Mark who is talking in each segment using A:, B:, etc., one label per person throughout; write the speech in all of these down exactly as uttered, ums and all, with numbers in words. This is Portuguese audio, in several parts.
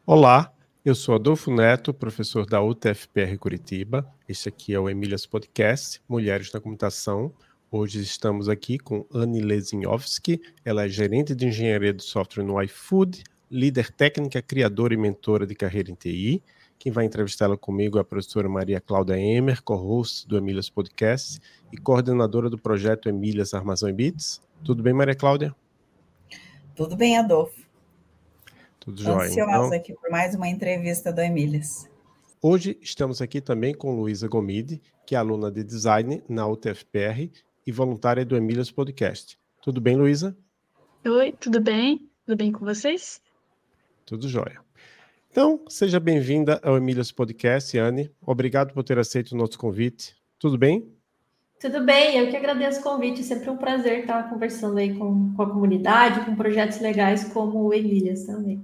A: Olá, eu sou Adolfo Neto, professor da U T F P R Curitiba. Este aqui é o Emílias Podcast, Mulheres na Computação. Hoje estamos aqui com Anne Lesinowski, ela é gerente de engenharia de software no iFood, líder técnica, criadora e mentora de carreira em T I. Quem vai entrevistá-la comigo é a professora Maria Cláudia Emer, co-host do Emílias Podcast e coordenadora do projeto Emílias Armação e Bits. Tudo bem, Maria Cláudia?
B: Tudo bem, Adolfo.
A: Tudo jóia,
B: Ansiosa
A: então.
B: aqui por mais uma entrevista do Emílias.
A: Hoje estamos aqui também com Luísa Gomide, que é aluna de design na U T F P R e voluntária do Emílias Podcast. Tudo bem, Luísa?
C: Oi, tudo bem? Tudo bem com vocês?
A: Tudo jóia. Então, seja bem-vinda ao Emílias Podcast, Anne. Obrigado por ter aceito o nosso convite. Tudo bem?
D: Tudo bem, eu que agradeço o convite. É sempre um prazer estar conversando aí com, com a comunidade, com projetos legais como o Emílias também.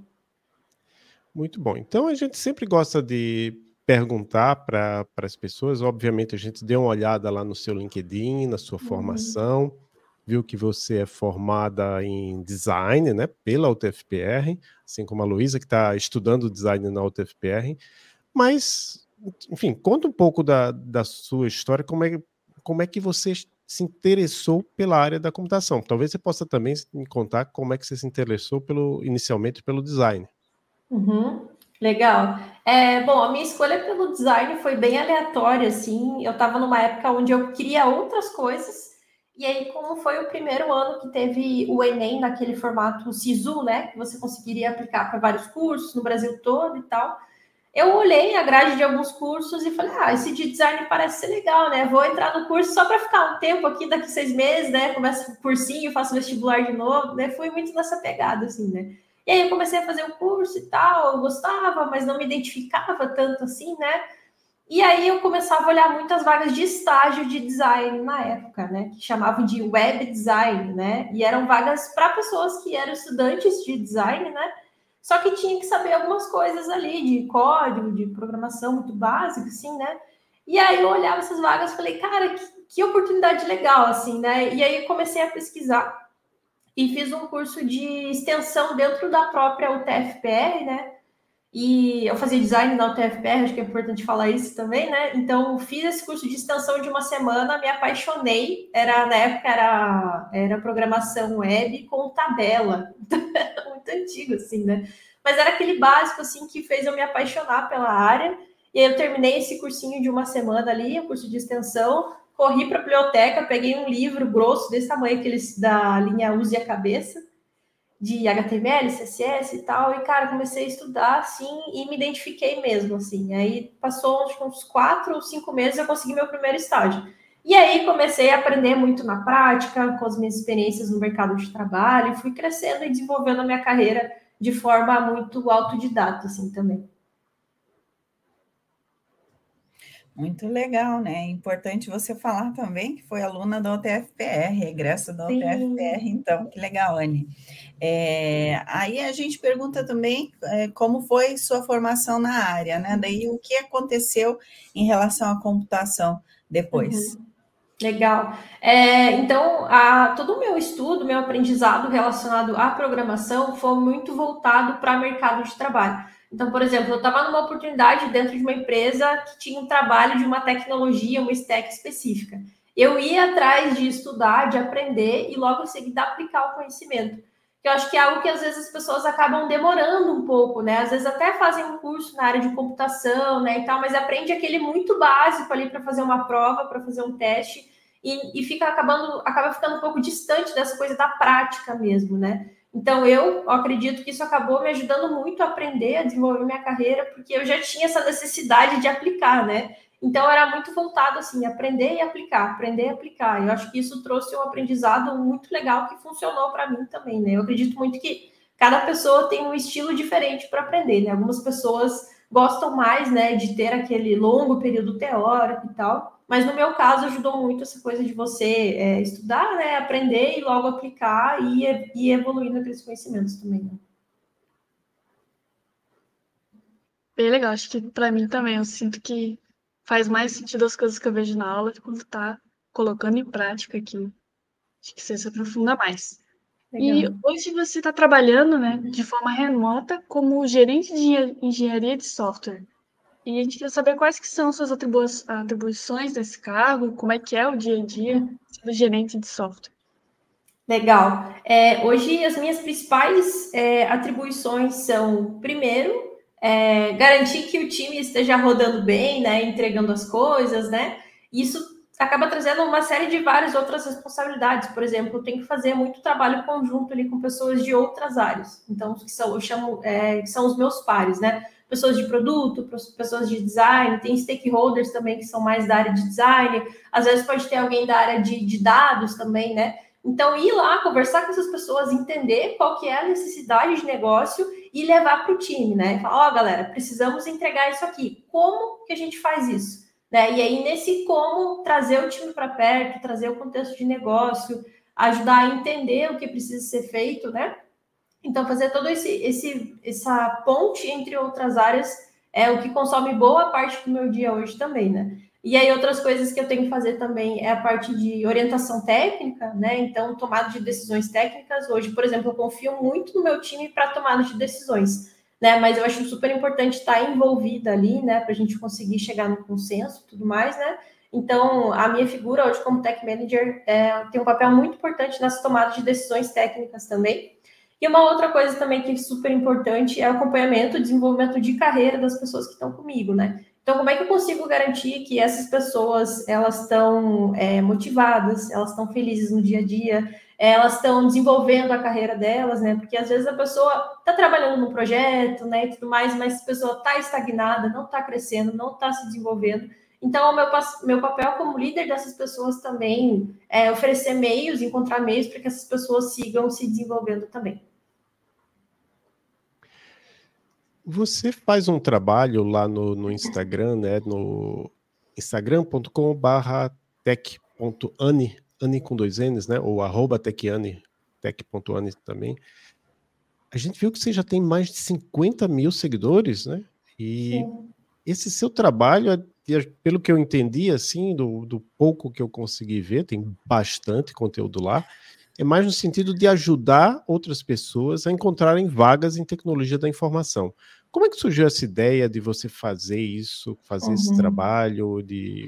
A: Muito bom. Então, a gente sempre gosta de perguntar para as pessoas. Obviamente, a gente deu uma olhada lá no seu LinkedIn, na sua formação, uhum. Viu que você é formada em design, né, pela U T F P R, assim como a Luísa, que está estudando design na U T F P R. Mas, enfim, conta um pouco da, da sua história, como é, como é que você se interessou pela área da computação. Talvez você possa também me contar como é que você se interessou pelo, inicialmente pelo design.
D: Uhum, legal. É, bom, a minha escolha pelo design foi bem aleatória, assim. Eu estava numa época onde eu queria outras coisas, e aí, como foi o primeiro ano que teve o Enem naquele formato SISU, né? Que você conseguiria aplicar para vários cursos no Brasil todo e tal. Eu olhei a grade de alguns cursos e falei, ah, esse de design parece ser legal, né? Vou entrar no curso só para ficar um tempo aqui, daqui seis meses, né? Começo o cursinho, faço vestibular de novo, né? Fui muito nessa pegada, assim, né? E aí eu comecei a fazer o curso e tal, eu gostava, mas não me identificava tanto assim, né? E aí eu começava a olhar muitas vagas de estágio de design na época, né? Que chamavam de web design, né? E eram vagas para pessoas que eram estudantes de design, né? Só que tinha que saber algumas coisas ali de código, de programação muito básica, assim, né? E aí eu olhava essas vagas e falei, cara, que, que oportunidade legal, assim, né? E aí eu comecei a pesquisar e fiz um curso de extensão dentro da própria U T F P R, né? E eu fazia design na U T F P R, acho que é importante falar isso também, né? Então, fiz esse curso de extensão de uma semana, me apaixonei. Era, na época, era, era programação web com tabela. Muito antigo, assim, né? Mas era aquele básico, assim, que fez eu me apaixonar pela área. E aí eu terminei esse cursinho de uma semana ali, o curso de extensão, corri para a biblioteca, peguei um livro grosso desse tamanho, aqueles da linha Use a Cabeça, de H T M L, C S S e tal, e, cara, comecei a estudar, assim, e me identifiquei mesmo, assim. Aí passou uns quatro ou cinco meses, eu consegui meu primeiro estágio. E aí comecei a aprender muito na prática, com as minhas experiências no mercado de trabalho, e fui crescendo e desenvolvendo a minha carreira de forma muito autodidata, assim, também.
B: Muito legal, né? É importante você falar também que foi aluna da U T F P R, egresso da U T F P R, então, que legal, Anne. É, aí a gente pergunta também é, como foi sua formação na área, né? Daí o que aconteceu em relação à computação depois.
D: Uhum. Legal. É, então, a, todo o meu estudo, meu aprendizado relacionado à programação foi muito voltado para o mercado de trabalho. Então, por exemplo, eu estava numa oportunidade dentro de uma empresa que tinha um trabalho de uma tecnologia, uma stack específica. Eu ia atrás de estudar, de aprender e logo em seguida aplicar o conhecimento. Que eu acho que é algo que às vezes as pessoas acabam demorando um pouco, né? Às vezes até fazem um curso na área de computação, né, e tal, mas aprende aquele muito básico ali para fazer uma prova, para fazer um teste, e, e fica acabando, acaba ficando um pouco distante dessa coisa da prática mesmo, né? Então, eu acredito que isso acabou me ajudando muito a aprender, a desenvolver minha carreira, porque eu já tinha essa necessidade de aplicar, né? Então, era muito voltado, assim, aprender e aplicar, aprender e aplicar. Eu acho que isso trouxe um aprendizado muito legal que funcionou para mim também, né? Eu acredito muito que cada pessoa tem um estilo diferente para aprender, né? Algumas pessoas gostam mais, né, de ter aquele longo período teórico e tal, mas no meu caso ajudou muito essa coisa de você é, estudar, né, aprender e logo aplicar e, e evoluir naqueles conhecimentos também, né?
C: Bem legal, acho que pra mim também, eu sinto que faz mais sentido as coisas que eu vejo na aula quando tá colocando em prática aqui. Acho que você se aprofunda mais. E
D: Legal.
C: hoje você está trabalhando, né, de forma remota como gerente de engenharia de software. E a gente quer saber quais que são suas atribui- atribuições desse cargo, como é que é o dia a dia sendo gerente de software.
D: Legal. É, hoje, as minhas principais é, atribuições são, primeiro, é, garantir que o time esteja rodando bem, né, entregando as coisas, né? Isso acaba trazendo uma série de várias outras responsabilidades. Por exemplo, eu tenho que fazer muito trabalho conjunto ali com pessoas de outras áreas. Então, que são, eu chamo, é, que são os meus pares, né? Pessoas de produto, pessoas de design, tem stakeholders também que são mais da área de design. Às vezes pode ter alguém da área de, de dados também, né? Então, ir lá, conversar com essas pessoas, entender qual que é a necessidade de negócio e levar para o time, né? Falar, ó, oh, galera, precisamos entregar isso aqui. Como que a gente faz isso? Né? E aí, nesse como, trazer o time para perto, trazer o contexto de negócio, ajudar a entender o que precisa ser feito, né? Então, fazer todo esse, esse essa ponte entre outras áreas é o que consome boa parte do meu dia hoje também, né? E aí, outras coisas que eu tenho que fazer também é a parte de orientação técnica, né? Então, tomada de decisões técnicas. Hoje, por exemplo, eu confio muito no meu time para tomada de decisões, né? Mas eu acho super importante estar envolvida ali, né? Para a gente conseguir chegar no consenso e tudo mais, né? Então, a minha figura hoje como Tech Manager é, tem um papel muito importante nas tomadas de decisões técnicas também. E uma outra coisa também que é super importante é o acompanhamento e desenvolvimento de carreira das pessoas que estão comigo, né? Então, como é que eu consigo garantir que essas pessoas, elas estão é, motivadas, elas estão felizes no dia a dia, elas estão desenvolvendo a carreira delas, né? Porque às vezes a pessoa está trabalhando num projeto, né, e tudo mais, mas a pessoa está estagnada, não está crescendo, não está se desenvolvendo. Então, o meu, meu papel como líder dessas pessoas também é oferecer meios, encontrar meios para que essas pessoas sigam se desenvolvendo também.
A: Você faz um trabalho lá no, no Instagram, né? No instagram ponto com barra tech ponto ane, Ane com dois N's, né? Ou arroba techane, tech ponto ane também. A gente viu que você já tem mais de cinquenta mil seguidores, né? E Sim. Esse seu trabalho, pelo que eu entendi, assim, do, do pouco que eu consegui ver, tem bastante conteúdo lá, é mais no sentido de ajudar outras pessoas a encontrarem vagas em tecnologia da informação. Como é que surgiu essa ideia de você fazer isso, fazer uhum. esse trabalho, de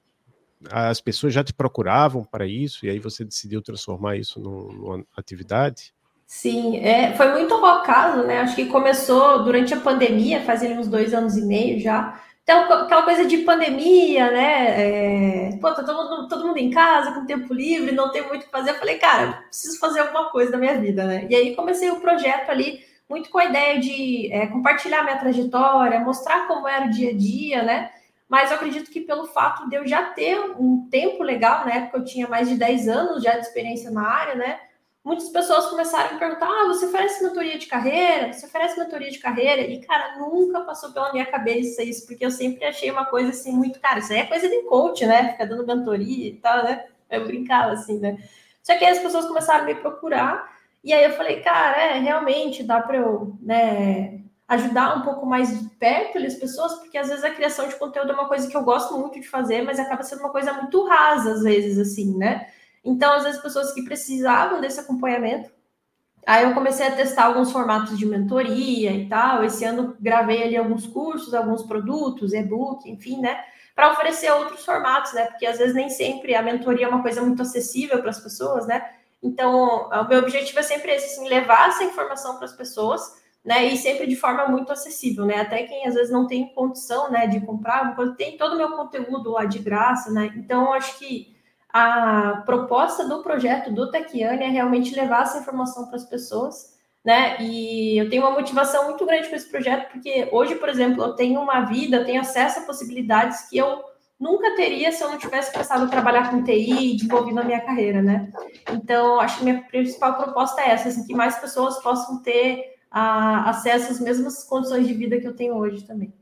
A: as pessoas já te procuravam para isso e aí você decidiu transformar isso num, numa atividade?
D: Sim, é, foi muito ao acaso, né? Acho que começou durante a pandemia, fazia uns dois anos e meio já. Então, aquela coisa de pandemia, né? É, pô, tá todo mundo, todo mundo em casa, com tempo livre, não tem muito o que fazer. Eu falei, cara, preciso fazer alguma coisa da minha vida, né? E aí comecei o projeto ali, muito com a ideia de é, compartilhar minha trajetória, mostrar como era o dia a dia, né? Mas eu acredito que pelo fato de eu já ter um tempo legal, na época eu tinha mais de dez anos já de experiência na área, né? Muitas pessoas começaram a me perguntar, ah, você oferece mentoria de carreira? Você oferece mentoria de carreira? E, cara, nunca passou pela minha cabeça isso, porque eu sempre achei uma coisa assim, muito, cara, isso aí é coisa de coach, né? Fica dando mentoria e tal, né? Eu brincava assim, né? Só que aí as pessoas começaram a me procurar, e aí eu falei, cara, é, realmente dá para eu, né, ajudar um pouco mais de perto as pessoas, porque às vezes a criação de conteúdo é uma coisa que eu gosto muito de fazer, mas acaba sendo uma coisa muito rasa, às vezes, assim, né? Então, às vezes, pessoas que precisavam desse acompanhamento. Aí eu comecei a testar alguns formatos de mentoria e tal. Esse ano gravei ali alguns cursos, alguns produtos, e-book, enfim, né? Para oferecer outros formatos, né? Porque às vezes nem sempre a mentoria é uma coisa muito acessível para as pessoas, né? Então, o meu objetivo é sempre esse, assim, levar essa informação para as pessoas, né? E sempre de forma muito acessível, né? Até quem às vezes não tem condição, né, de comprar, tem todo o meu conteúdo lá de graça, né? Então, eu acho que a proposta do projeto do Techiane é realmente levar essa informação para as pessoas, né? E eu tenho uma motivação muito grande com esse projeto, porque hoje, por exemplo, eu tenho uma vida, eu tenho acesso a possibilidades que eu nunca teria se eu não tivesse começado a trabalhar com T I e desenvolvido a minha carreira, né? Então, acho que minha principal proposta é essa, assim, que mais pessoas possam ter a, acesso às mesmas condições de vida que eu tenho hoje também.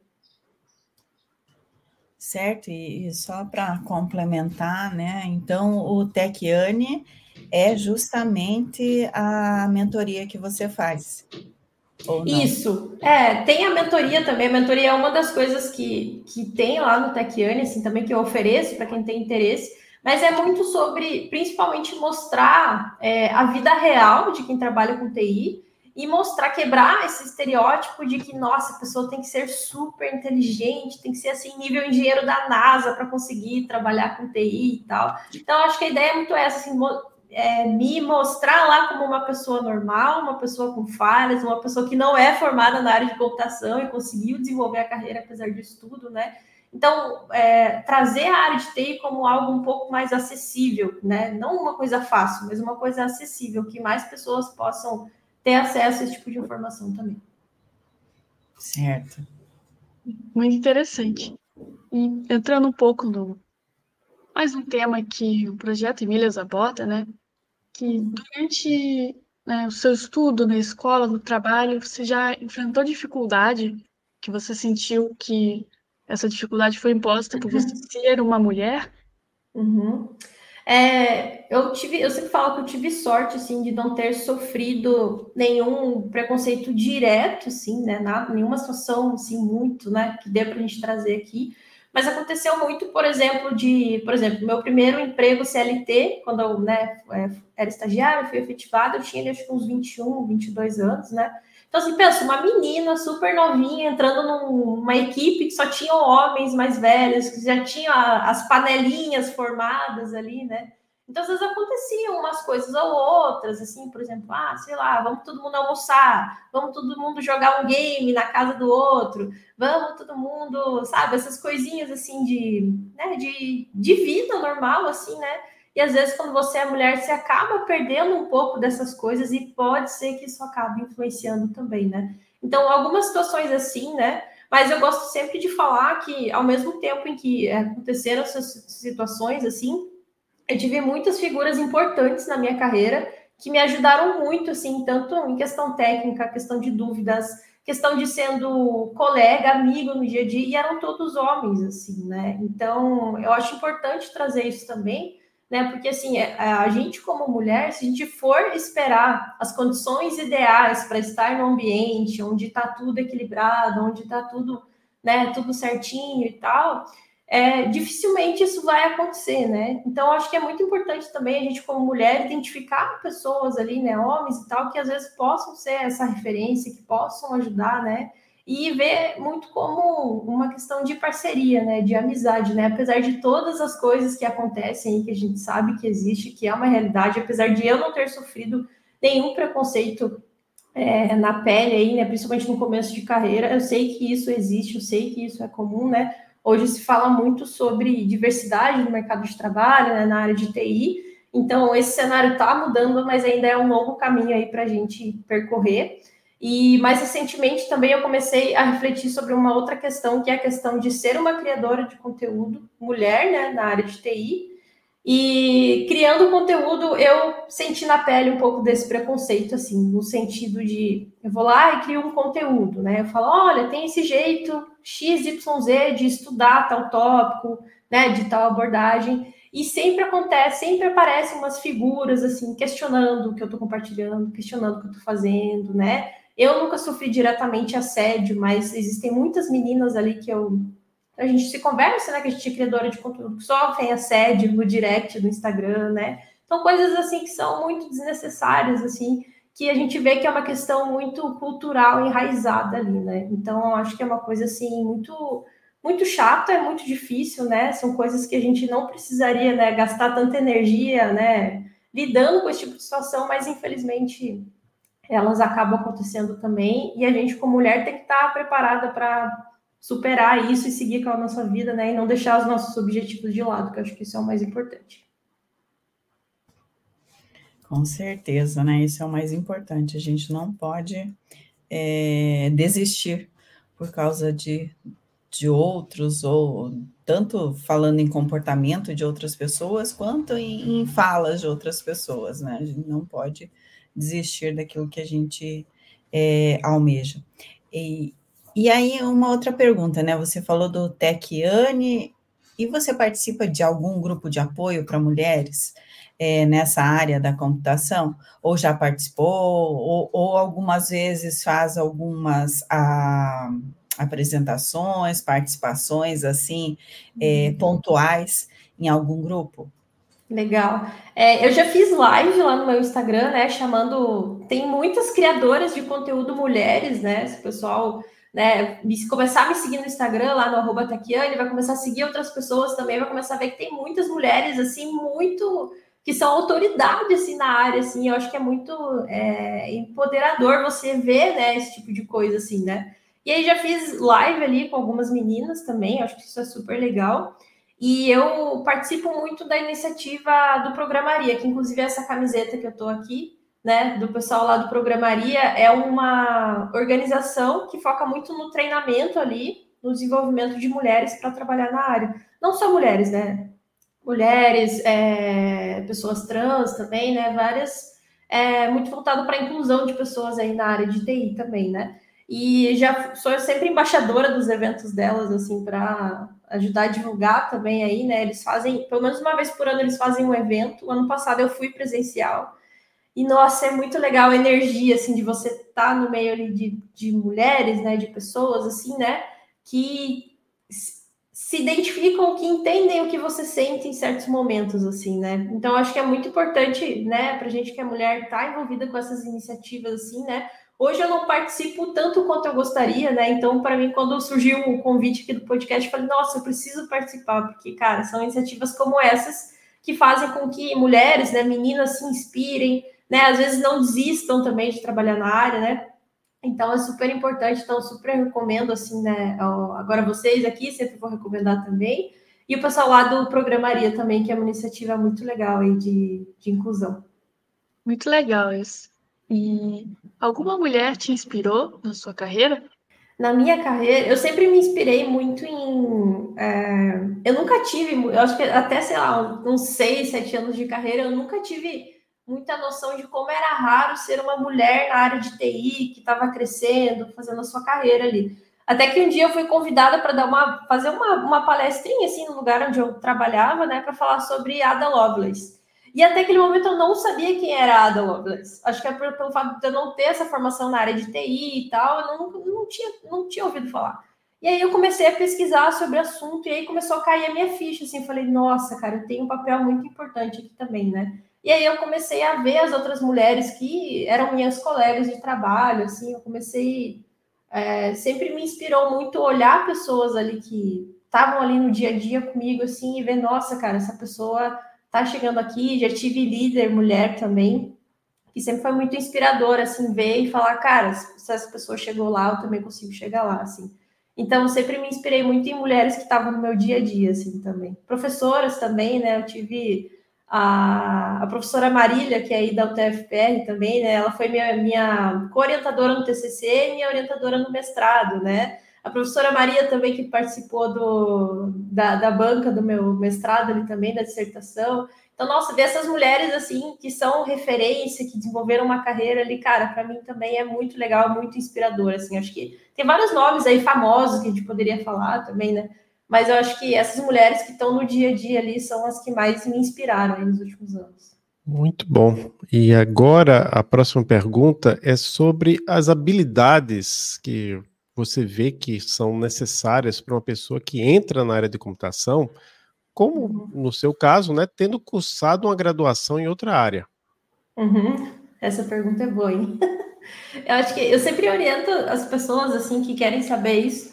B: Certo, e, e só para complementar, né? Então, o Techiane é justamente a mentoria que você faz.
D: Isso, é, tem a mentoria também. A mentoria é uma das coisas que, que tem lá no Techiane, assim, também que eu ofereço para quem tem interesse. mas é muito sobre, principalmente, mostrar é, a vida real de quem trabalha com T I e mostrar, quebrar esse estereótipo de que, nossa, a pessoa tem que ser super inteligente, tem que ser, assim, nível engenheiro da NASA para conseguir trabalhar com T I e tal. Então, acho que a ideia é muito essa, assim, é, me mostrar lá como uma pessoa normal, uma pessoa com falhas, uma pessoa que não é formada na área de computação e conseguiu desenvolver a carreira apesar disso tudo, né? Então, é, trazer a área de T I como algo um pouco mais acessível, né? Não uma coisa fácil, mas uma coisa acessível, que mais pessoas possam ter acesso a esse tipo de informação também.
B: Certo.
C: Muito interessante. E entrando um pouco no mais um tema que o projeto Emílias aborda, né? Que durante, né, o seu estudo na escola, no trabalho, você já enfrentou dificuldade, que você sentiu que essa dificuldade foi imposta por você ser uma mulher?
D: Uhum. É, eu tive, eu sempre falo que eu tive sorte, assim, de não ter sofrido nenhum preconceito direto, assim, né, nada, nenhuma situação, assim, muito, né, que dê pra gente trazer aqui, mas aconteceu muito, por exemplo, de, por exemplo, meu primeiro emprego C L T, quando eu, né, era estagiária, fui efetivada, eu tinha, acho que uns vinte e um, vinte e dois anos, né, então, assim, pensa, uma menina super novinha entrando numa equipe que só tinha homens mais velhos, que já tinham as panelinhas formadas ali, né? Então, às vezes aconteciam umas coisas ou outras, assim, por exemplo, ah, sei lá, vamos todo mundo almoçar, vamos todo mundo jogar um game na casa do outro, vamos todo mundo, sabe, essas coisinhas, assim, de, né, de, de vida normal, assim, né? E às vezes, quando você é mulher, você acaba perdendo um pouco dessas coisas e pode ser que isso acabe influenciando também, né? Então, algumas situações assim, né? Mas eu gosto sempre de falar que, ao mesmo tempo em que aconteceram essas situações assim, eu tive muitas figuras importantes na minha carreira que me ajudaram muito, assim, tanto em questão técnica, questão de dúvidas, questão de sendo colega, amigo no dia a dia, e eram todos homens, assim, né? Então, eu acho importante trazer isso também, né? Porque, assim, a gente como mulher, se a gente for esperar as condições ideais para estar no ambiente onde está tudo equilibrado, onde está tudo, né, tudo certinho e tal, é, dificilmente isso vai acontecer, né? Então, acho que é muito importante também a gente, como mulher, identificar pessoas ali, né, homens e tal, que às vezes possam ser essa referência, que possam ajudar, né? E ver muito como uma questão de parceria, né, de amizade, né, apesar de todas as coisas que acontecem, que a gente sabe que existe, que é uma realidade, apesar de eu não ter sofrido nenhum preconceito é, na pele aí, né, principalmente no começo de carreira, eu sei que isso existe, eu sei que isso é comum, né, hoje se fala muito sobre diversidade no mercado de trabalho, né, na área de T I, então esse cenário está mudando, mas ainda é um longo caminho aí para a gente percorrer. E mais recentemente também eu comecei a refletir sobre uma outra questão, que é a questão de ser uma criadora de conteúdo, mulher, né, na área de T I, e criando conteúdo eu senti na pele um pouco desse preconceito, assim, no sentido de, eu vou lá e crio um conteúdo, né, eu falo, olha, tem esse jeito X Y Z de estudar tal tópico, né, de tal abordagem, e sempre acontece, sempre aparecem umas figuras, assim, questionando o que eu estou compartilhando, questionando o que eu estou fazendo, né, eu nunca sofri diretamente assédio, mas existem muitas meninas ali que eu... A gente se conversa, né? Que a gente é criadora de conteúdo que sofrem assédio no direct do Instagram, né? Então, coisas assim que são muito desnecessárias, assim, que a gente vê que é uma questão muito cultural, enraizada ali, né? Então, acho que é uma coisa, assim, muito... muito chata, é muito difícil, né? São coisas que a gente não precisaria, né, gastar tanta energia, né, lidando com esse tipo de situação, mas infelizmente elas acabam acontecendo também, e a gente, como mulher, tem que estar preparada para superar isso e seguir com a nossa vida, né? E não deixar os nossos objetivos de lado, que eu acho que isso é o mais importante.
B: Com certeza, né? Isso é o mais importante. A gente não pode é, desistir por causa de, de outros, ou tanto falando em comportamento de outras pessoas, quanto em, em falas de outras pessoas, né? A gente não pode desistir daquilo que a gente é, almeja. E, e aí, uma outra pergunta, né? Você falou do Techiane, e você participa de algum grupo de apoio para mulheres é, nessa área da computação? Ou já participou, ou, ou algumas vezes faz algumas a, apresentações, participações, assim, é, pontuais em algum grupo?
D: Legal. É, eu já fiz live lá no meu Instagram, né, chamando... Tem muitas criadoras de conteúdo mulheres, né, se o pessoal, né, me, começar a me seguir no Instagram, lá no arroba Taquiane, vai começar a seguir outras pessoas também, vai começar a ver que tem muitas mulheres, assim, muito... que são autoridade, assim, na área, assim, eu acho que é muito é, empoderador você ver, né, esse tipo de coisa, assim, né. E aí já fiz live ali com algumas meninas também, eu acho que isso é super legal. E eu participo muito da iniciativa do Programaria, que inclusive essa camiseta que eu estou aqui, né, do pessoal lá do Programaria, é uma organização que foca muito no treinamento ali, no desenvolvimento de mulheres para trabalhar na área. Não só mulheres, né? Mulheres, é, pessoas trans também, né? Várias, é, muito voltado para a inclusão de pessoas aí na área de T I também, né? E já sou sempre embaixadora dos eventos delas, assim, para ajudar a divulgar também aí, né? Eles fazem, pelo menos uma vez por ano, eles fazem um evento. O ano passado eu fui presencial. E, nossa, é muito legal a energia, assim, de você estar no meio ali de, de mulheres, né? De pessoas, assim, né? Que se identificam, que entendem o que você sente em certos momentos, assim, né? Então, acho que é muito importante, né? Pra gente que é mulher, estar tá envolvida com essas iniciativas, assim, né? Hoje eu não participo tanto quanto eu gostaria, né? Então, para mim, quando surgiu o convite aqui do podcast, eu falei, nossa, eu preciso participar, porque, cara, são iniciativas como essas que fazem com que mulheres, né, meninas se inspirem, né? Às vezes não desistam também de trabalhar na área, né? Então, é super importante, então, super recomendo, assim, né? Agora vocês aqui, sempre vou recomendar também. E o pessoal lá do Programaria também, que é uma iniciativa muito legal aí de, de inclusão.
C: Muito legal isso. E alguma mulher te inspirou na sua carreira?
D: Na minha carreira, eu sempre me inspirei muito em... É, eu nunca tive, eu acho que até, sei lá, uns seis, sete anos de carreira, eu nunca tive muita noção de como era raro ser uma mulher na área de T I, que estava crescendo, fazendo a sua carreira ali. Até que um dia eu fui convidada para dar uma, fazer uma, uma palestrinha, assim, no lugar onde eu trabalhava, né, para falar sobre Ada Lovelace. E até aquele momento eu não sabia quem era a Ada Lovelace. Acho que é pelo fato de eu não ter essa formação na área de T I e tal, eu não, não, tinha, não tinha ouvido falar. E aí eu comecei a pesquisar sobre o assunto, e aí começou a cair a minha ficha, assim, eu falei, nossa, cara, eu tenho um papel muito importante aqui também, né? E aí eu comecei a ver as outras mulheres que eram minhas colegas de trabalho, assim, eu comecei... É, sempre me inspirou muito olhar pessoas ali que estavam ali no dia a dia comigo, assim, e ver, nossa, cara, essa pessoa tá chegando aqui. Já tive líder mulher também, que sempre foi muito inspirador, assim, ver e falar, cara, se essa pessoa chegou lá, eu também consigo chegar lá, assim. Então, eu sempre me inspirei muito em mulheres que estavam no meu dia a dia, assim, também. Professoras também, né, eu tive a, a professora Marília, que é aí da U T F P R também, né, ela foi minha, minha co-orientadora no T C C e minha orientadora no mestrado, né. A professora Maria também, que participou do, da, da banca do meu mestrado ali também, da dissertação. Então, nossa, ver essas mulheres, assim, que são referência, que desenvolveram uma carreira ali, cara, para mim também é muito legal, muito inspirador, assim. Acho que tem vários nomes aí famosos que a gente poderia falar também, né? Mas eu acho que essas mulheres que estão no dia a dia ali são as que mais me inspiraram aí nos últimos anos.
A: Muito bom. E agora a próxima pergunta é sobre as habilidades que você vê que são necessárias para uma pessoa que entra na área de computação, como
D: Uhum.
A: no seu caso, né, tendo cursado uma graduação em outra área.
D: Uhum. Essa pergunta é boa, hein? Eu acho que eu sempre oriento as pessoas, assim, que querem saber isso,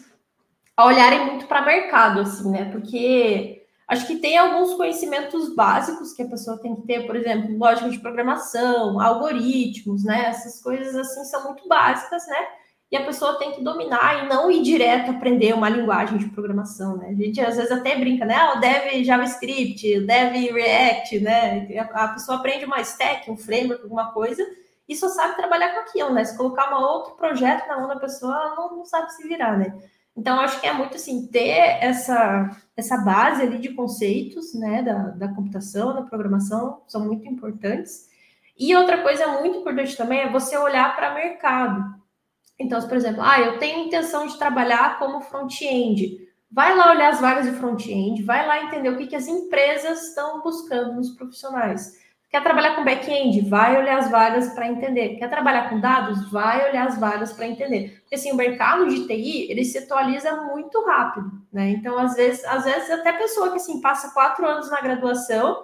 D: a olharem muito para mercado, assim, né? Porque acho que tem alguns conhecimentos básicos que a pessoa tem que ter, por exemplo, lógica de programação, algoritmos, né? Essas coisas, assim, são muito básicas, né? E a pessoa tem que dominar e não ir direto aprender uma linguagem de programação, né? A gente às vezes até brinca, né? Ah, o Dev JavaScript, o Dev React, né? A pessoa aprende uma stack, um framework, alguma coisa, e só sabe trabalhar com aquilo, né? Se colocar um outro projeto na mão da pessoa, ela não, não sabe se virar, né? Então, acho que é muito assim, ter essa, essa base ali de conceitos, né, da, da computação, da programação, são muito importantes. E outra coisa muito importante também é você olhar para o mercado. Então, se, por exemplo, ah, eu tenho intenção de trabalhar como front-end. Vai lá olhar as vagas de front-end, vai lá entender o que, que as empresas estão buscando nos profissionais. Quer trabalhar com back-end? Vai olhar as vagas para entender. Quer trabalhar com dados? Vai olhar as vagas para entender. Porque, assim, o mercado de T I, ele se atualiza muito rápido, né? Então, às vezes, às vezes até pessoa que, assim, passa quatro anos na graduação,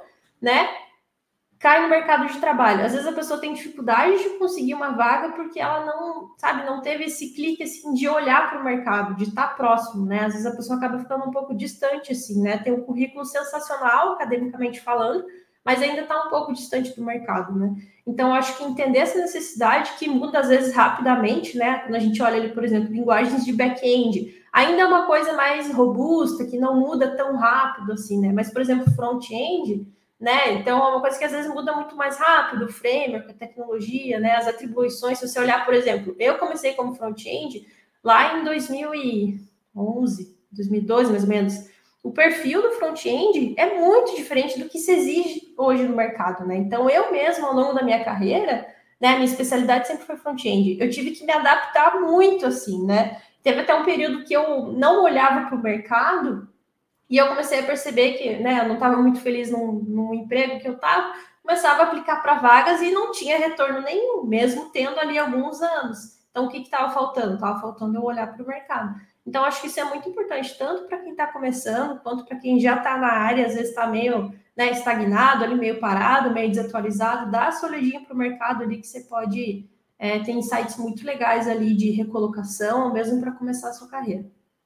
D: né, cai no mercado de trabalho. Às vezes a pessoa tem dificuldade de conseguir uma vaga porque ela não, sabe, não teve esse clique, assim, de olhar para o mercado, de estar próximo, né? Às vezes a pessoa acaba ficando um pouco distante, assim, né? Tem um currículo sensacional, academicamente falando, mas ainda está um pouco distante do mercado, né? Então, eu acho que entender essa necessidade, que muda, às vezes, rapidamente, né? Quando a gente olha ali, por exemplo, linguagens de back-end, ainda é uma coisa mais robusta, que não muda tão rápido, assim, né? Mas, por exemplo, front-end, né? Então, é uma coisa que às vezes muda muito mais rápido, o framework, a tecnologia, né? As atribuições. Se você olhar, por exemplo, eu comecei como front-end lá em dois mil e onze, dois mil e doze, mais ou menos. O perfil do front-end é muito diferente do que se exige hoje no mercado, né? Então, eu mesmo, ao longo da minha carreira, né? A minha especialidade sempre foi front-end. Eu tive que me adaptar muito, assim, né? Teve até um período que eu não olhava para o mercado. E eu comecei a perceber que, né, eu não estava muito feliz num, num emprego que eu estava, começava a aplicar para vagas e não tinha retorno nenhum, mesmo tendo ali alguns anos. Então, o que estava faltando? Estava faltando eu olhar para o mercado. Então, acho que isso é muito importante, tanto para quem está começando, quanto para quem já está na área, às vezes está meio, né, estagnado, ali meio parado, meio desatualizado, dá essa olhadinha para o mercado ali que você pode é, ter insights muito legais ali de recolocação, mesmo para começar a sua carreira.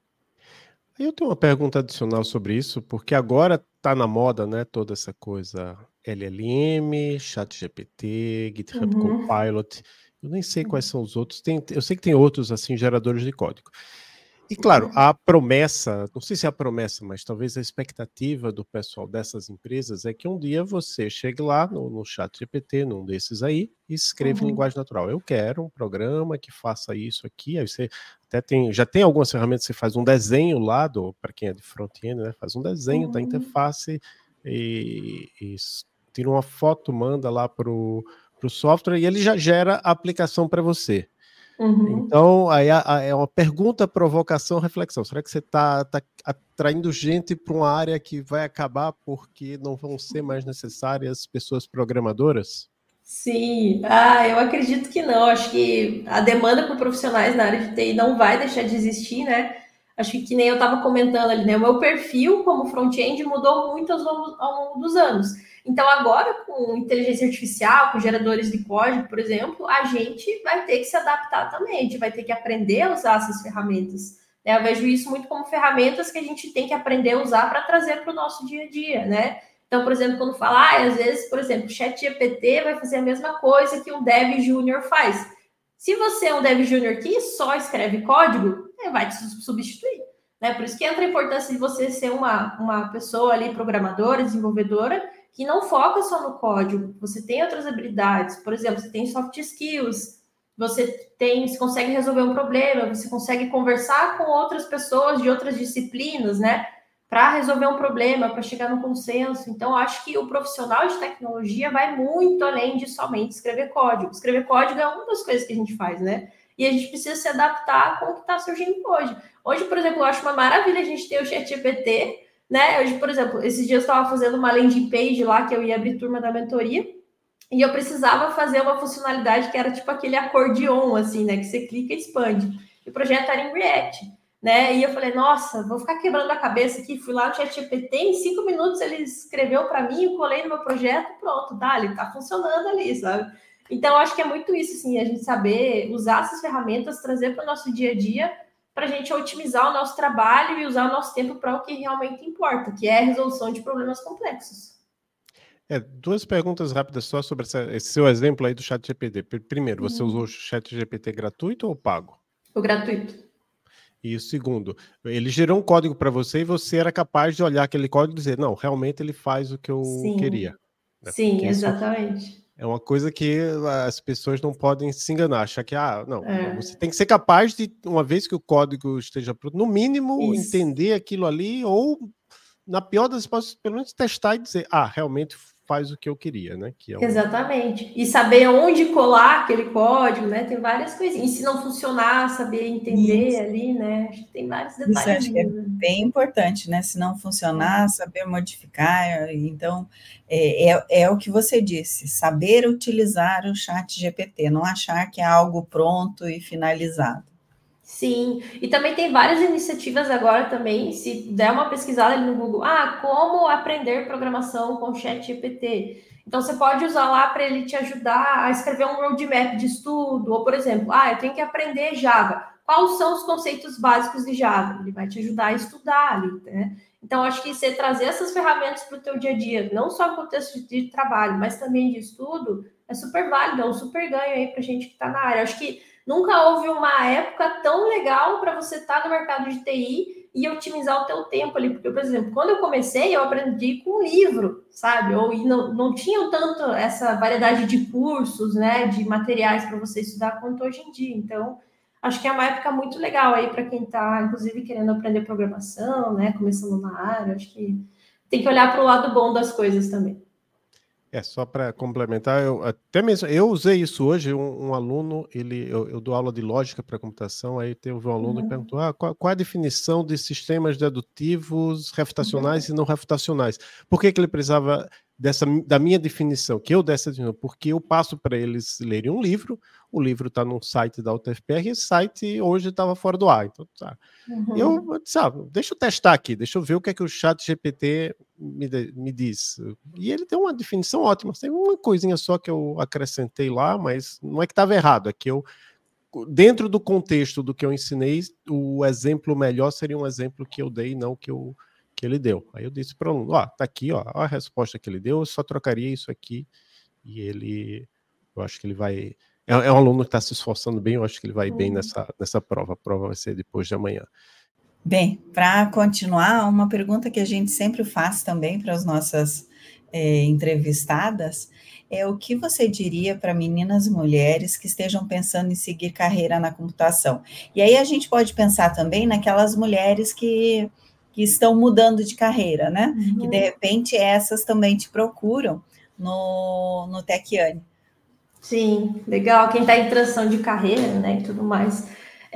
A: Eu tenho uma pergunta adicional sobre isso, porque agora está na moda, né, toda essa coisa L L M, ChatGPT, GitHub
D: Uhum.
A: Copilot. Eu nem sei quais são os outros. Tem, eu sei que tem outros assim geradores de código. E claro, a promessa, não sei se é a promessa, mas talvez a expectativa do pessoal dessas empresas é que um dia você chegue lá no, no ChatGPT, num desses aí, e escreva
D: Uhum.
A: em linguagem natural. Eu quero um programa que faça isso aqui. Aí você até tem, já tem algumas ferramentas que você faz um desenho lá, para quem é de front-end, né? Faz um desenho
D: Uhum.
A: da interface e, e tira uma foto, manda lá para o software e ele já gera a aplicação para você.
D: Uhum.
A: Então, aí a, a, é uma pergunta, provocação, reflexão. Será que você está tá atraindo gente para uma área que vai acabar porque não vão ser mais necessárias pessoas programadoras?
D: Sim, ah, eu acredito que não. Acho que a demanda por profissionais na área de T I não vai deixar de existir, né? Acho que, que nem eu estava comentando ali, né? O meu perfil como front-end mudou muito ao longo, ao longo dos anos. Então, agora, com inteligência artificial, com geradores de código, por exemplo, a gente vai ter que se adaptar também, a gente vai ter que aprender a usar essas ferramentas. Né? Eu vejo isso muito como ferramentas que a gente tem que aprender a usar para trazer para o nosso dia a dia, né? Então, por exemplo, quando fala, ah, às vezes, por exemplo, o ChatGPT vai fazer a mesma coisa que um dev júnior faz. Se você é um dev júnior que só escreve código, ele vai te substituir. Né? Por isso que entra a importância de você ser uma, uma pessoa ali, programadora, desenvolvedora, que não foca só no código. Você tem outras habilidades. Por exemplo, você tem soft skills, você tem, você consegue resolver um problema, você consegue conversar com outras pessoas de outras disciplinas, né? Para resolver um problema, para chegar no consenso. Então, acho que o profissional de tecnologia vai muito além de somente escrever código. Escrever código é uma das coisas que a gente faz, né? E a gente precisa se adaptar com o que está surgindo hoje. Hoje, por exemplo, eu acho uma maravilha a gente ter o ChatGPT, né? Hoje, por exemplo, esses dias eu estava fazendo uma landing page lá, que eu ia abrir turma da mentoria, e eu precisava fazer uma funcionalidade que era tipo aquele acordeon, assim, né? Que você clica e expande. E o projeto era em React. Né? E eu falei, nossa, vou ficar quebrando a cabeça aqui. Fui lá no ChatGPT, em cinco minutos ele escreveu para mim, eu colei no meu projeto, pronto, tá, ele tá funcionando ali, sabe? Então, acho que é muito isso, assim, a gente saber usar essas ferramentas, trazer para o nosso dia a dia, para a gente otimizar o nosso trabalho e usar o nosso tempo para o que realmente importa, que é a resolução de problemas complexos.
A: É, duas perguntas rápidas só sobre essa, esse seu exemplo aí do ChatGPT. Primeiro, você
D: Uhum.
A: usou o ChatGPT gratuito ou pago?
D: O gratuito.
A: E o segundo, ele gerou um código para você e você era capaz de olhar aquele código e dizer, não, realmente ele faz o que eu
D: Sim.
A: queria. Né?
D: Sim, exatamente.
A: É uma coisa que as pessoas não podem se enganar, achar que, ah, não,
D: É.
A: você tem que ser capaz de, uma vez que o código esteja pronto, no mínimo,
D: Isso.
A: entender aquilo ali, ou, na pior das hipóteses, pelo menos testar e dizer, ah, realmente faz o que eu queria, né? Que é um...
D: Exatamente. E saber onde colar aquele código, né? Tem várias coisinhas. E se não funcionar, saber entender
B: Isso.
D: ali, né? Acho que tem vários
B: Isso
D: detalhes.
B: acho que é bem importante, né? Se não funcionar, saber modificar. Então, é, é, é o que você disse, saber utilizar o chat G P T, não achar que é algo pronto e finalizado.
D: Sim, e também tem várias iniciativas agora também, se der uma pesquisada ali no Google, ah, como aprender programação com ChatGPT. Então, você pode usar lá para ele te ajudar a escrever um roadmap de estudo, ou, por exemplo, ah, eu tenho que aprender Java. Quais são os conceitos básicos de Java? Ele vai te ajudar a estudar ali, né? Então, acho que você trazer essas ferramentas para o teu dia a dia, não só no contexto de trabalho, mas também de estudo, é super válido, é um super ganho aí para a gente que está na área. Acho que nunca houve uma época tão legal para você estar no mercado de T I e otimizar o teu tempo ali. Porque, por exemplo, quando eu comecei, eu aprendi com um livro, sabe? Ou e não, não tinham tanto essa variedade de cursos, né? De materiais para você estudar quanto hoje em dia. Então, acho que é uma época muito legal aí para quem está, inclusive, querendo aprender programação, né? Começando na área. Acho que tem que olhar para o lado bom das coisas também.
A: É, só para complementar, eu, até mesmo, eu usei isso hoje, um, um aluno, ele, eu, eu dou aula de lógica para computação, aí teve um aluno uhum. que perguntou, ah, qual, qual a definição de sistemas dedutivos, refutacionais uhum. e não refutacionais? Por que que ele precisava dessa, da minha definição, que eu dessa definição? Porque eu passo para eles lerem um livro, o livro está num site da U T F P R, e esse site hoje estava fora do ar, então tá. Uhum. Eu disse, ah, deixa eu testar aqui, deixa eu ver o que é que o ChatGPT me, me diz. E ele tem uma definição ótima, tem uma coisinha só que eu acrescentei lá, mas não é que estava errado, é que eu, dentro do contexto do que eu ensinei, o exemplo melhor seria um exemplo que eu dei, não que, eu, que ele deu. Aí eu disse para o aluno, ó, tá aqui, ó, a resposta que ele deu, eu só trocaria isso aqui, e ele, eu acho que ele vai... É, é um aluno que está se esforçando bem, eu acho que ele vai uhum. bem nessa, nessa prova, a prova vai ser depois de amanhã.
B: Bem, para continuar, uma pergunta que a gente sempre faz também para as nossas é, entrevistadas é o que você diria para meninas mulheres que estejam pensando em seguir carreira na computação? E aí a gente pode pensar também naquelas mulheres que, que estão mudando de carreira, né? Uhum. Que de repente essas também te procuram no, no Techiane.
D: Sim, legal. Quem está em transição de carreira, né, e tudo mais.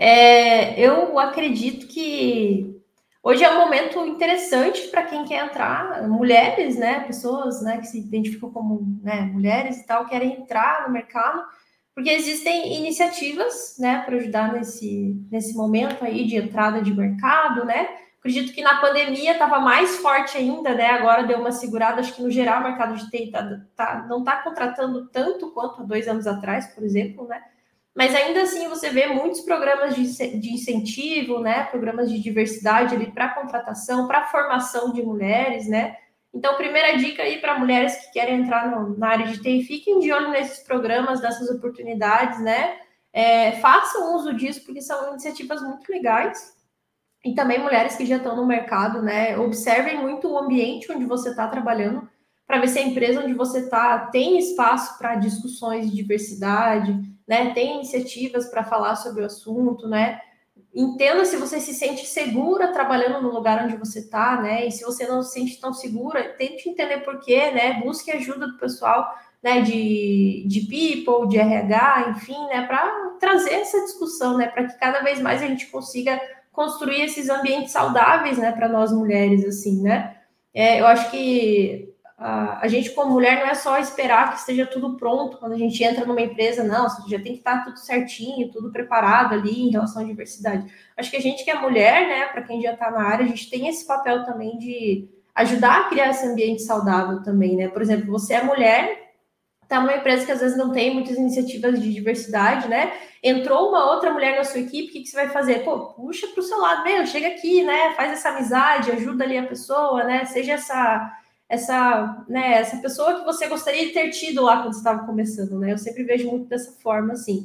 D: É, eu acredito que hoje é um momento interessante para quem quer entrar, mulheres, né, pessoas, né, que se identificam como, né, mulheres e tal, querem entrar no mercado, porque existem iniciativas, né, para ajudar nesse, nesse momento aí de entrada de mercado, né. Acredito que na pandemia estava mais forte ainda, né? Agora deu uma segurada. Acho que no geral o mercado de T I tá, tá, não está contratando tanto quanto há dois anos atrás, por exemplo, né? Mas ainda assim você vê muitos programas de, de incentivo, né? Programas de diversidade ali para contratação, para formação de mulheres, né? Então, primeira dica aí para mulheres que querem entrar no, na área de T I, fiquem de olho nesses programas, nessas oportunidades, né? É, façam uso disso, porque são iniciativas muito legais. E também mulheres que já estão no mercado, né? Observem muito o ambiente onde você está trabalhando, para ver se a empresa onde você está tem espaço para discussões de diversidade, né? Tem iniciativas para falar sobre o assunto, né? Entenda se você se sente segura trabalhando no lugar onde você está, né? E se você não se sente tão segura, tente entender por quê, né? Busque ajuda do pessoal, né? De, de people, de R H, enfim, né? Para trazer essa discussão, né? Para que cada vez mais a gente consiga construir esses ambientes saudáveis, né, para nós mulheres, assim, né? É, eu acho que a, a gente, como mulher, não é só esperar que esteja tudo pronto quando a gente entra numa empresa, não, já tem que estar tudo certinho, tudo preparado ali em relação à diversidade. Acho que a gente que é mulher, né, para quem já está na área, a gente tem esse papel também de ajudar a criar esse ambiente saudável também, né? Por exemplo, você é mulher, tá numa empresa que às vezes não tem muitas iniciativas de diversidade, né? Entrou uma outra mulher na sua equipe, o que, que você vai fazer? Pô, puxa para o seu lado, meu, chega aqui, né? Faz essa amizade, ajuda ali a pessoa, né? Seja essa, essa, né? Essa pessoa que você gostaria de ter tido lá quando você estava começando, né? Eu sempre vejo muito dessa forma, assim.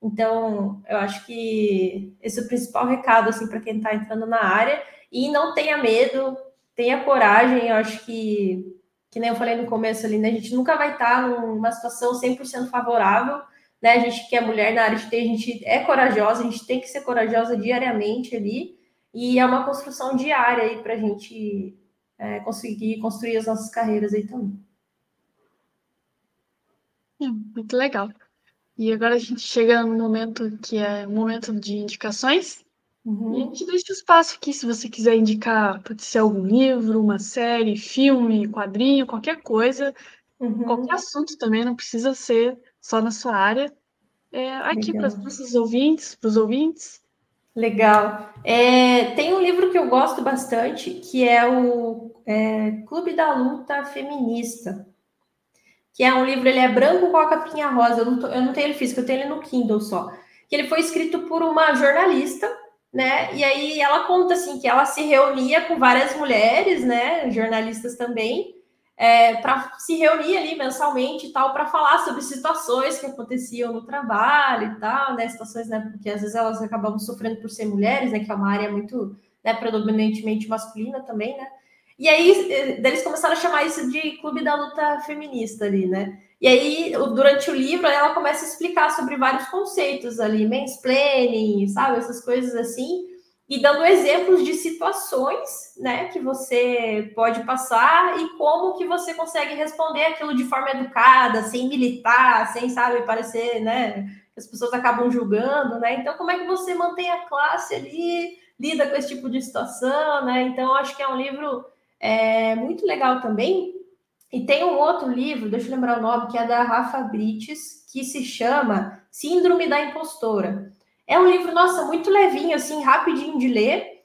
D: Então, eu acho que esse é o principal recado, assim, para quem está entrando na área. E não tenha medo, tenha coragem, eu acho que que nem eu falei no começo ali, né? A gente nunca vai estar numa situação cem por cento favorável, né? A gente que é mulher na área de T I, a gente é corajosa, a gente tem que ser corajosa diariamente ali, e é uma construção diária aí para a gente é, conseguir construir as nossas carreiras aí também.
C: É, muito legal. E agora a gente chega no momento que é o momento de indicações. Uhum. E a gente deixa o espaço aqui, se você quiser indicar, pode ser algum livro, uma série, filme, quadrinho, qualquer coisa, uhum. qualquer assunto também, não precisa ser só na sua área. É, aqui para os nossos ouvintes, para os ouvintes.
D: Legal. É, tem um livro que eu gosto bastante, que é o é, Clube da Luta Feminista, que é um livro, ele é branco com a capinha rosa, eu não, tô, eu não tenho ele físico, eu tenho ele no Kindle só, que ele foi escrito por uma jornalista, né, e aí ela conta, assim, que ela se reunia com várias mulheres, né, jornalistas também, é, para se reunir ali mensalmente e tal, para falar sobre situações que aconteciam no trabalho e tal, né, situações, né, porque às vezes elas acabavam sofrendo por ser mulheres, né, que é uma área muito, né, predominantemente masculina também, né, e aí eles começaram a chamar isso de Clube da Luta Feminista ali, né, e aí durante o livro ela começa a explicar sobre vários conceitos ali, mansplaining, sabe, essas coisas assim, e dando exemplos de situações, né, que você pode passar e como que você consegue responder aquilo de forma educada, sem militar, sem, sabe, parecer, né, que as pessoas acabam julgando, né, então como é que você mantém a classe ali, lida com esse tipo de situação, né, então eu acho que é um livro é, muito legal também. E tem um outro livro, deixa eu lembrar o nome, que é da Rafa Brites, que se chama Síndrome da Impostora. É um livro, nossa, muito levinho, assim, rapidinho de ler.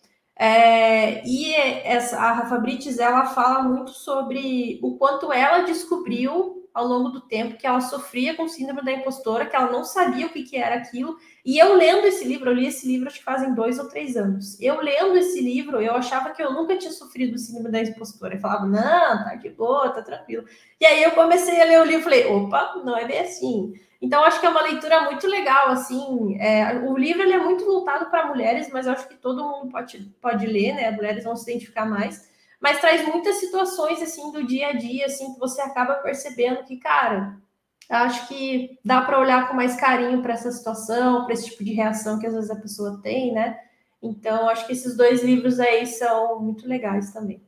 D: É, e essa, a Rafa Brites, ela fala muito sobre o quanto ela descobriu ao longo do tempo que ela sofria com síndrome da impostora, que ela não sabia o que, que era aquilo. E eu lendo esse livro, eu li esse livro acho que fazem dois ou três anos. Eu lendo esse livro, eu achava que eu nunca tinha sofrido síndrome da impostora. Eu falava, não, tá de boa, tá tranquilo. E aí eu comecei a ler o livro e falei, opa, não é bem assim. Então, acho que é uma leitura muito legal, assim, é, o livro ele é muito voltado para mulheres, mas eu acho que todo mundo pode, pode ler, né, as mulheres vão se identificar mais, mas traz muitas situações, assim, do dia a dia, assim, que você acaba percebendo que, cara, acho que dá para olhar com mais carinho para essa situação, para esse tipo de reação que às vezes a pessoa tem, né, então acho que esses dois livros aí são muito legais também.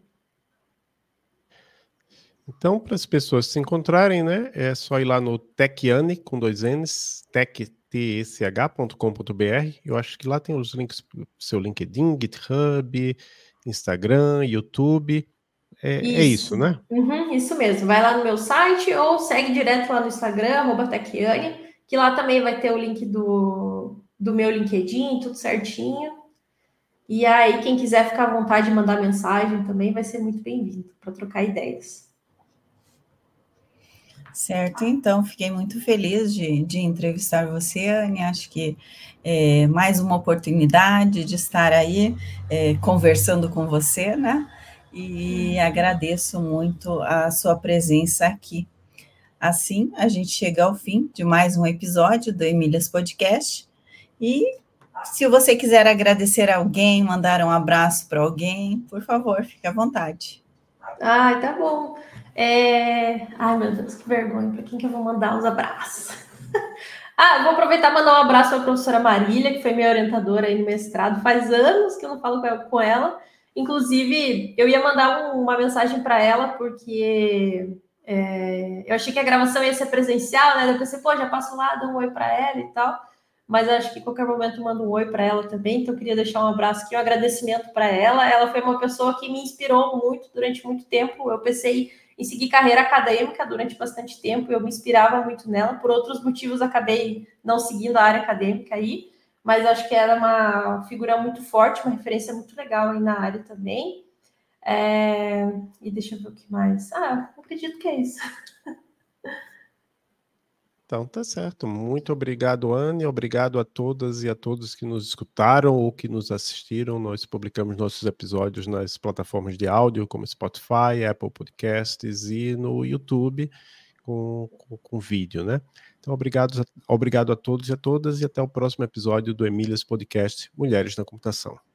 A: Então, para as pessoas se encontrarem, né, é só ir lá no Techiane, com dois N's, tech, t e c h ponto com ponto b r. Eu acho que lá tem os links para o seu LinkedIn, GitHub, Instagram, YouTube. É isso, é isso, né?
D: Uhum, isso mesmo. Vai lá no meu site ou segue direto lá no Instagram, arroba Techiane, que lá também vai ter o link do, do meu LinkedIn, tudo certinho. E aí, quem quiser ficar à vontade de mandar mensagem também vai ser muito bem-vindo para trocar ideias.
B: Certo, então, fiquei muito feliz de, de entrevistar você, Anne. Acho que é mais uma oportunidade de estar aí é, conversando com você, né? E agradeço muito a sua presença aqui. Assim, a gente chega ao fim de mais um episódio do Emílias Podcast. E se você quiser agradecer a alguém, mandar um abraço para alguém, por favor, fique à vontade.
D: Ai, tá bom. É... Ai, meu Deus, que vergonha. Para quem que eu vou mandar uns abraços? Ah, vou aproveitar e mandar um abraço para a professora Marília, que foi minha orientadora aí no mestrado. Faz anos que eu não falo com ela. Inclusive, eu ia mandar um, uma mensagem para ela, porque é, eu achei que a gravação ia ser presencial, né? Eu pensei, pô, já passo lá, dou um oi para ela e tal. Mas acho que em qualquer momento eu mando um oi para ela também. Então, eu queria deixar um abraço aqui, um agradecimento para ela. Ela foi uma pessoa que me inspirou muito durante muito tempo. Eu pensei em seguir carreira acadêmica durante bastante tempo, eu me inspirava muito nela, por outros motivos acabei não seguindo a área acadêmica aí, mas acho que era uma figura muito forte, uma referência muito legal aí na área também. É... E deixa eu ver o que mais. Ah, acredito que é isso.
A: Então, tá certo. Muito obrigado, Anne. Obrigado a todas e a todos que nos escutaram ou que nos assistiram. Nós publicamos nossos episódios nas plataformas de áudio, como Spotify, Apple Podcasts e no YouTube com, com, com vídeo, né? Então, obrigado, obrigado a todos e a todas e até o próximo episódio do Emílias Podcast Mulheres na Computação.